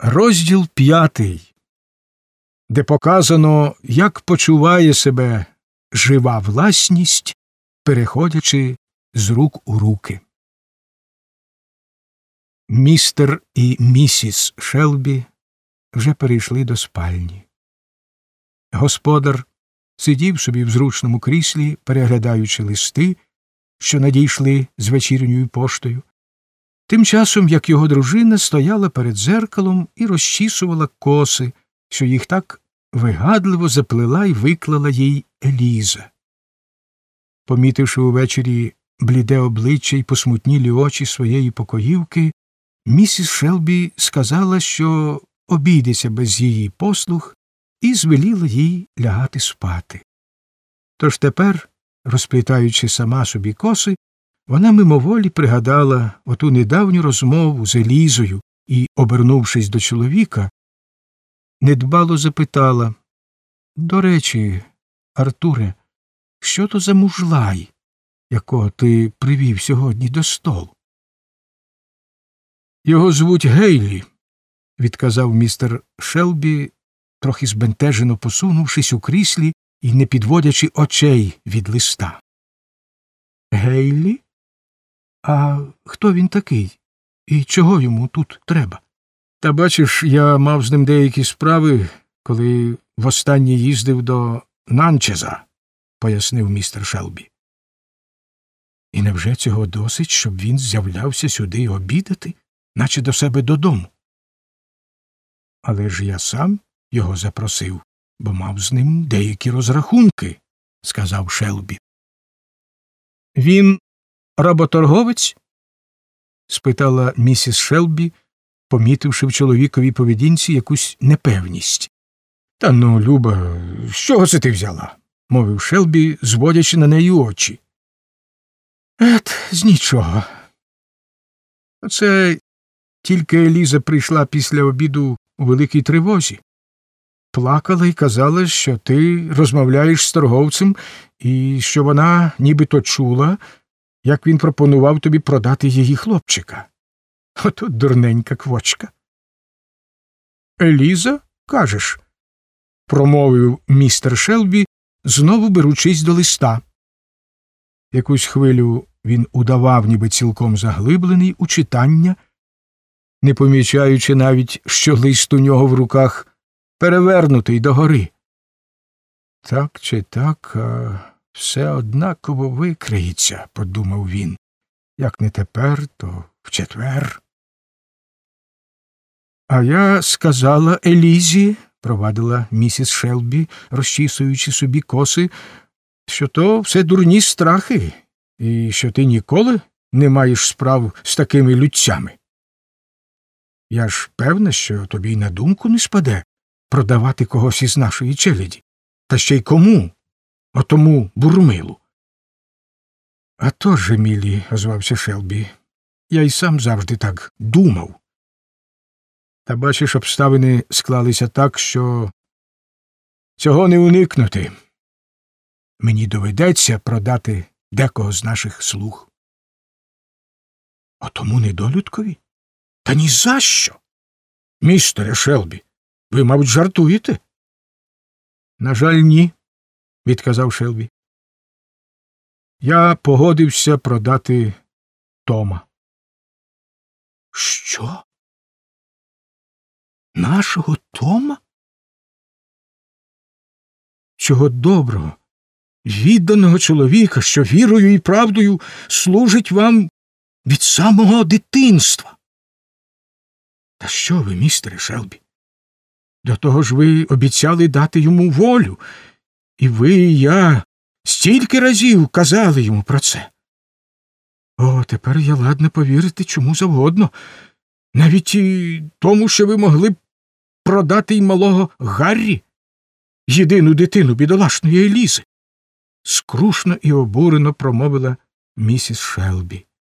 Розділ 5, де показано, як почуває себе жива власність, переходячи з рук у руки. Містер і місіс Шелбі вже перейшли до спальні. Господар сидів собі в зручному кріслі, переглядаючи листи, що надійшли з вечірньою поштою. Тим часом, як його дружина стояла перед дзеркалом і розчісувала коси, що їх так вигадливо заплела й виклала їй Еліза. Помітивши увечері бліде обличчя й посмутнілі очі своєї покоївки, місіс Шелбі сказала, що обійдеться без її послуг, і звеліла їй лягати спати. Тож тепер, розплітаючи сама собі коси, вона мимоволі пригадала оту недавню розмову з Елізою і, обернувшись до чоловіка, недбало запитала: «До речі, Артуре, що то за мужлай, якого ти привів сьогодні до столу?» «Його звуть Гейлі», – відказав містер Шелбі, трохи збентежено посунувшись у кріслі і не підводячи очей від листа. «Гейлі? А хто він такий? І чого йому тут треба?» «Та бачиш, я мав з ним деякі справи, коли востаннє їздив до Нанчеза», – пояснив містер Шелбі. «І невже цього досить, щоб він з'являвся сюди обідати, наче до себе додому?» «Але ж я сам його запросив, бо мав з ним деякі розрахунки», – сказав Шелбі. «Він работорговець?» – спитала місіс Шелбі, помітивши в чоловіковій поведінці якусь непевність. «Та ну, Люба, з чого це ти взяла?» – мовив Шелбі, зводячи на неї очі. З нічого. Оце тільки Еліза прийшла після обіду у великій тривозі. Плакала і казала, що ти розмовляєш з торговцем і що вона нібито чула, як він пропонував тобі продати її хлопчика. Ото дурненька квочка». «Еліза, кажеш?» – промовив містер Шелбі, знову беручись до листа. Якусь хвилю він удавав, ніби цілком заглиблений у читання, не помічаючи навіть, що лист у нього в руках перевернутий догори. «Так чи так, а все однаково викриється», – подумав він. «Як не тепер, то в четвер». «А я сказала Елізі», – провадила місіс Шелбі, розчісуючи собі коси, «що то все дурні страхи, і що ти ніколи не маєш справ з такими людцями. Я ж певна, що тобі й на думку не спаде продавати когось із нашої челяді. Та ще й кому? Отому бурмилу». «А то ж, Емілі», – озвався Шелбі, – «я й сам завжди так думав. Та, бачиш, обставини склалися так, що цього не уникнути. Мені доведеться продати декого з наших слуг». «Отому недолюдкові? Та ні за що! Містере Шелбі, ви, мабуть, жартуєте?» «На жаль, ні», – відказав Шелбі. «Я погодився продати Тома». «Що? Нашого Тома? Чого доброго, відданого чоловіка, що вірою і правдою служить вам від самого дитинства». «Та що ви, містере Шелбі? До того ж ви обіцяли дати йому волю, і ви, і я стільки разів казали йому про це. О, тепер я ладна повірити чому завгодно, навіть і тому, що ви могли б продати й малого Гаррі, єдину дитину бідолашної Елізи», – скрушно і обурено промовила місіс Шелбі.